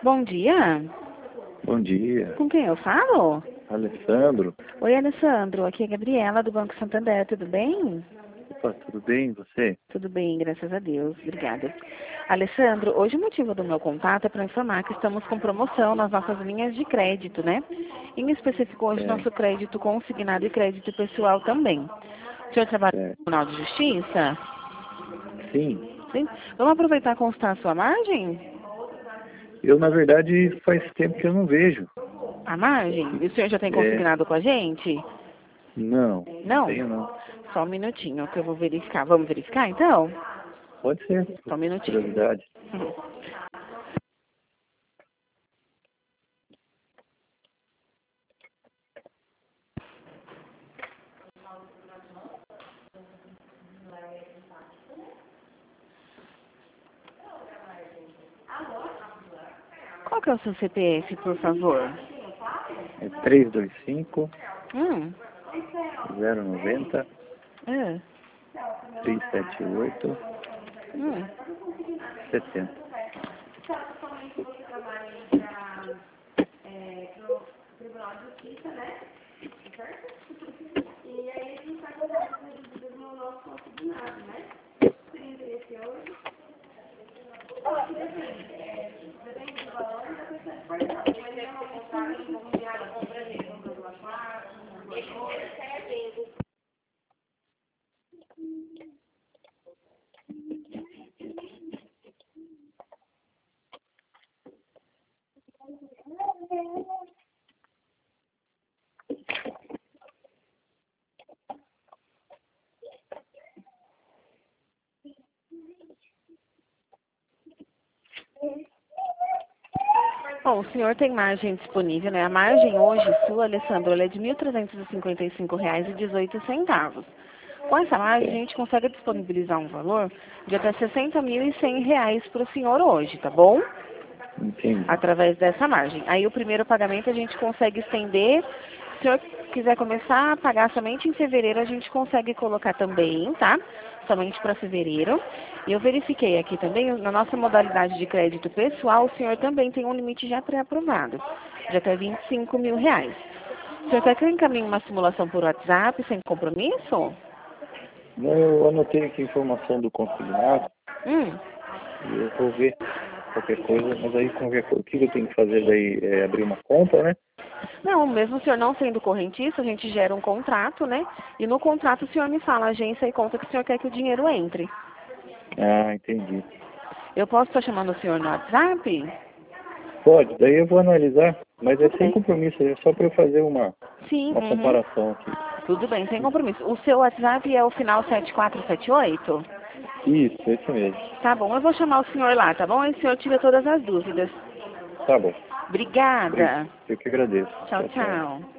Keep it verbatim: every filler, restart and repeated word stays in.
Bom dia. Bom dia. Com quem eu falo? Alessandro. Oi, Alessandro. Aqui é a Gabriela, do Banco Santander. Tudo bem? Opa, tudo bem? E você? Tudo bem, graças a Deus. Obrigada. Alessandro, hoje o motivo do meu contato é para informar que estamos com promoção nas nossas linhas de crédito, né? Em específico, hoje, É, nosso crédito consignado e crédito pessoal também. O senhor trabalha é. no Tribunal de Justiça? Sim. Sim. Vamos aproveitar e constar a sua margem? Eu, na verdade, faz tempo que eu não vejo. A margem? E o senhor já tem É, consignado com a gente? não, não Não? tenho não. Só um minutinho que eu vou verificar. Vamos verificar, então? Pode ser, Só um por minutinho. curiosidade. Uhum. Qual que é o seu C P F, por favor? É três dois cinco, Hum. zero nove zero, É. três sete oito, Hum. sete zero. Bom, o senhor tem margem disponível, né? A margem hoje sua, Alessandro, ela é de mil trezentos e cinquenta e cinco reais e dezoito centavos. Com essa margem, a É, gente consegue disponibilizar um valor de até sessenta mil e cem reais para o senhor hoje, tá bom? entendi. Através dessa margem. Aí o primeiro pagamento a gente consegue estender. Se o senhor quiser começar a pagar somente em fevereiro, a gente consegue colocar também, tá? Somente para fevereiro. E eu verifiquei aqui também, na nossa modalidade de crédito pessoal, o senhor também tem um limite já pré-aprovado, de até vinte e cinco mil reais. O senhor quer que eu encaminhe uma simulação por WhatsApp, sem compromisso? Não, eu anotei aqui a informação do consignado Hum. e eu vou ver qualquer coisa, mas aí qualquer coisa, o que eu tenho que fazer daí? É abrir uma conta, né? Não, mesmo o senhor não sendo correntista, a gente gera um contrato, né? E no contrato o senhor me fala a agência e conta que o senhor quer que o dinheiro entre. Ah, entendi. Eu posso estar chamando o senhor no WhatsApp? Pode, daí eu vou analisar, mas é Tudo sem bem. compromisso, é só para eu fazer uma, Sim, uma uhum. comparação aqui. Tudo bem, sem compromisso. O seu WhatsApp é o final sete quatro sete oito? Isso, esse mesmo. Tá bom, eu vou chamar o senhor lá, tá bom? Aí o senhor tira todas as dúvidas. Tá bom. Obri- Obrigada. Eu que agradeço. Tchau, Tchau, tchau. tchau.